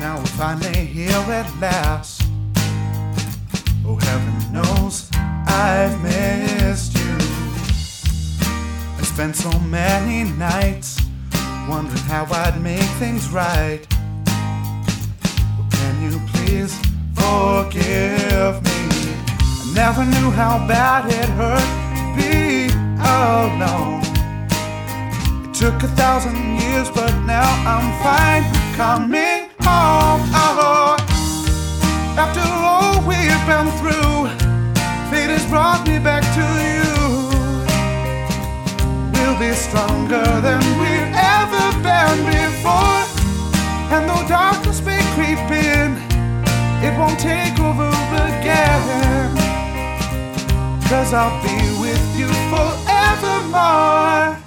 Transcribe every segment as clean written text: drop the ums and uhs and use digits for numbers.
Now we're finally here at last. Oh, heaven knows I've missed you. I spent so many nights wondering how I'd make things right. Well, can you please forgive me? I never knew how bad it hurt to be alone. It took 1,000 years, but now I'm fine coming home. Oh, after all we've been through, fate has brought me back to you. We'll be stronger than we've ever been before. And though darkness may creep in, it won't take over again. 'Cause I'll be with you forevermore.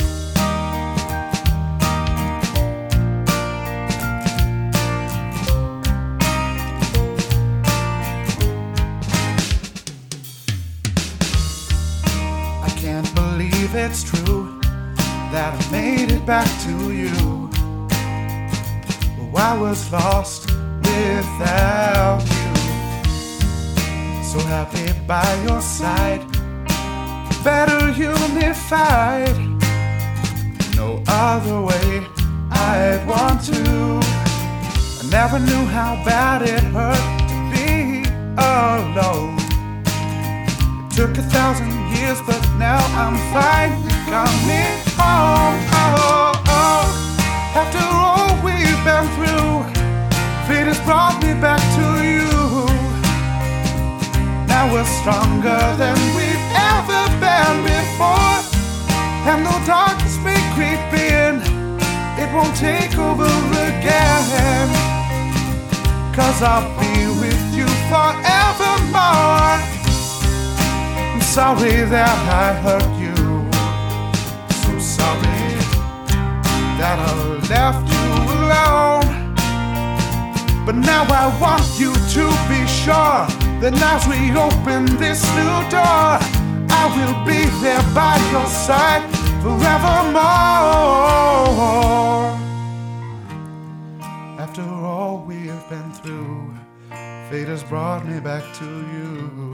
Can't believe it's true that I made it back to you. Oh, I was lost without you. So happy by your side, better unified. No other way I'd want to. I never knew how bad it hurt to be alone. Took 1,000 years, but now I'm finally coming home. Oh, oh. After all we've been through, fate has brought me back to you. Now we're stronger than we've ever been before. And though darkness may creep in, it won't take over again. 'Cause I'll be with you forevermore. Sorry that I hurt you. So sorry that I left you alone. But now I want you to be sure that as we open this new door, I will be there by your side forevermore. After all we've been through, fate has brought me back to you.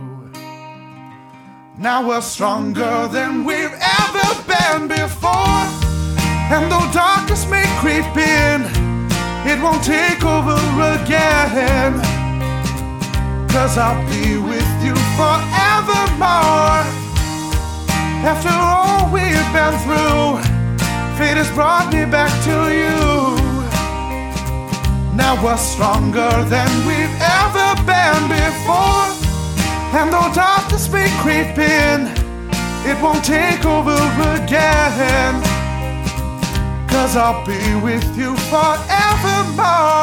Now we're stronger than we've ever been before. And though darkness may creep in, it won't take over again. 'Cause I'll be with you forevermore. After all we've been through, fate has brought me back to you. Now we're stronger than we've ever been before. And though darkness may creep in, it won't take over again. 'Cause I'll be with you forevermore.